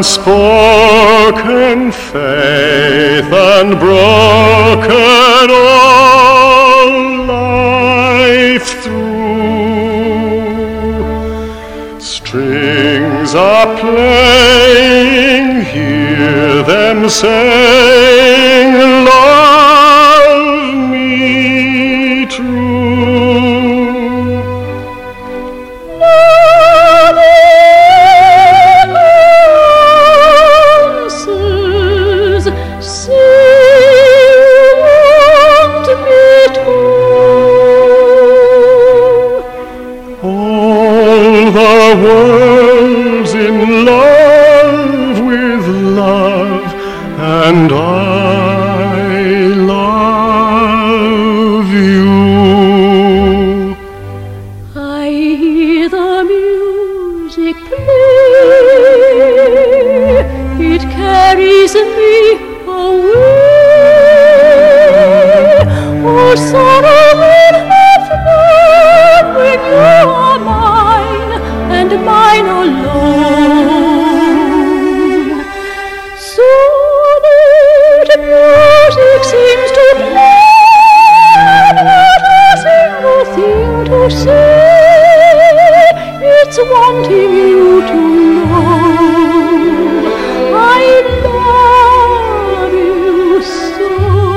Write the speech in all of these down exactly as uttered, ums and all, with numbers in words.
unspoken faith unbroken all life through. Strings are playing, hear them saying, love me true. Love answers, say want me too. All the world's in love with love, and I love you. I hear the music play, it carries me away. Oh, sorrow will have none when you are mine, and mine alone. Sweet music seems to play, not a single thing to say. It's wanting you to know I love you so.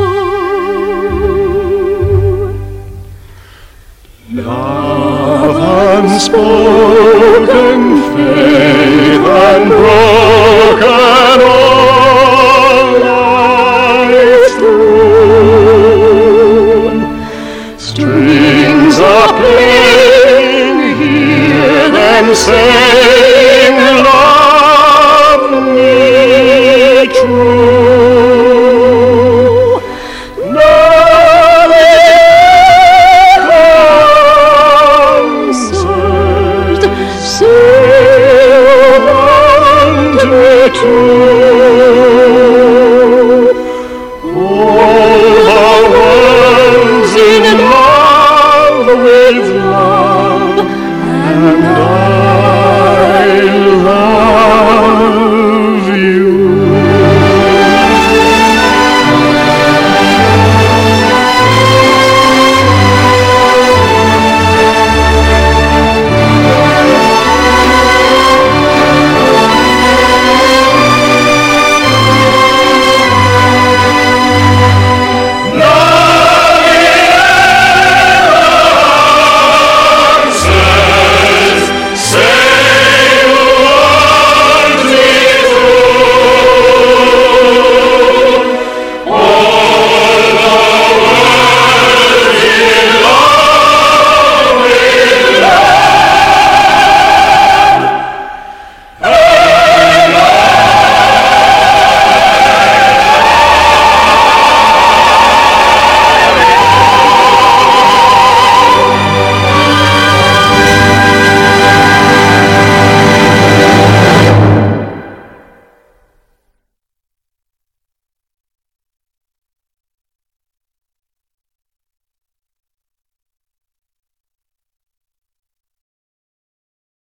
Love unspoken, faith unbroken, all life through. Strings are playing, hear them saying, love me true.